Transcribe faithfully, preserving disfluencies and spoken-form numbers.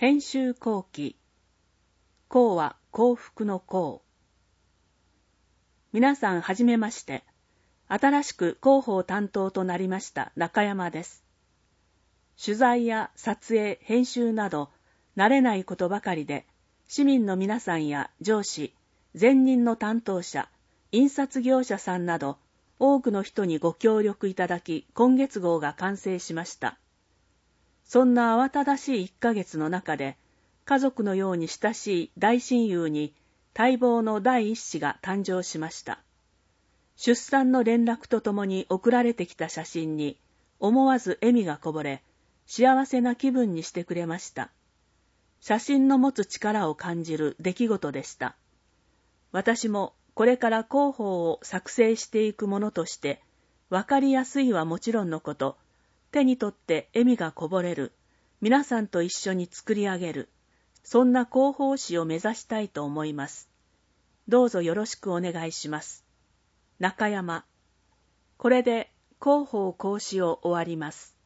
編集後期。幸は幸福の幸。皆さんはじめまして。新しく広報担当となりました中山です。取材や撮影、編集など慣れないことばかりで、市民の皆さんや上司、前任の担当者、印刷業者さんなど多くの人にご協力いただき、今月号が完成しました。そんな慌ただしいいっかげつの中で、家族のように親しい大親友に待望の第一子が誕生しました。出産の連絡とともに送られてきた写真に思わず笑みがこぼれ、幸せな気分にしてくれました。写真の持つ力を感じる出来事でした。私もこれから広報を作成していくものとして、わかりやすいはもちろんのこと、手に取って笑みがこぼれる、皆さんと一緒に作り上げる、そんな広報誌を目指したいと思います。どうぞよろしくお願いします。中山。これで広報講師を終わります。